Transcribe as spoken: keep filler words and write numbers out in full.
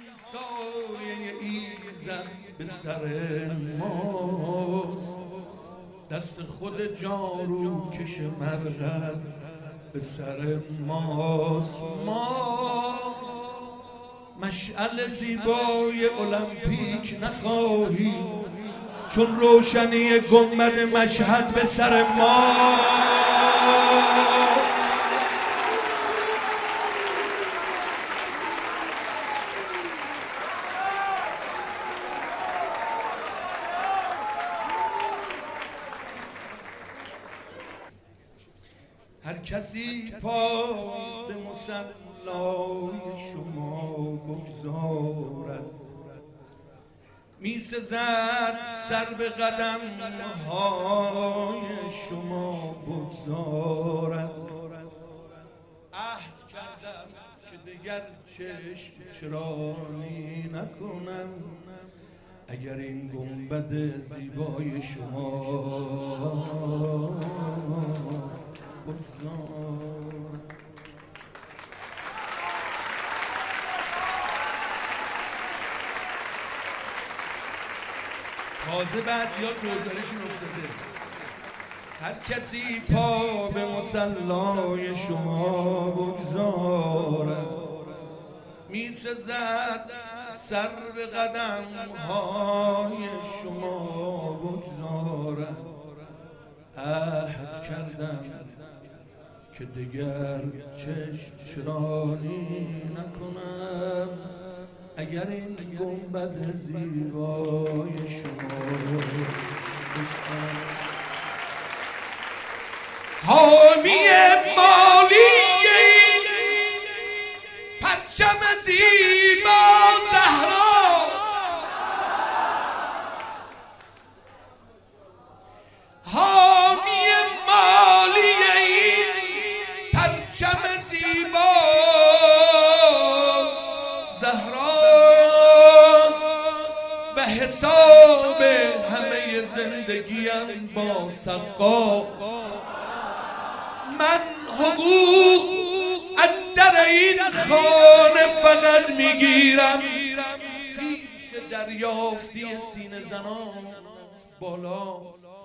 سایه ایزد به سر ماست، دست خود جارو کش مرغد به سر ماست. ما مشعل زیبای المپیک نخواهیم، چون روشنی گنبد مشهد به سر ماست. هر کسی پا به مصلای شما بگذارد، می سزد سر به قدم های شما بگذارد. عهد کردم که دیگر چشم چرانی نکنم، اگر این گنبد زیبای شما بگذارد. تازه بعضی‌ها گزارشون افتاده، هر کسی پا به مصلای شما بگذارد، می سزد سر به قدم های شما بگذارد. عهد کردم که دیگر چشم چرانی نکنم، اگر این گنبد زیبای شما حامی مالی این پرچم زیبا زهراست، حامی مالی این پرچم زیبا زهراست، و حساب همه زندگیم با سقا. من حقوق از در این خانه فقط میگیرم، فیش دریافتی سینه زنان بالاست.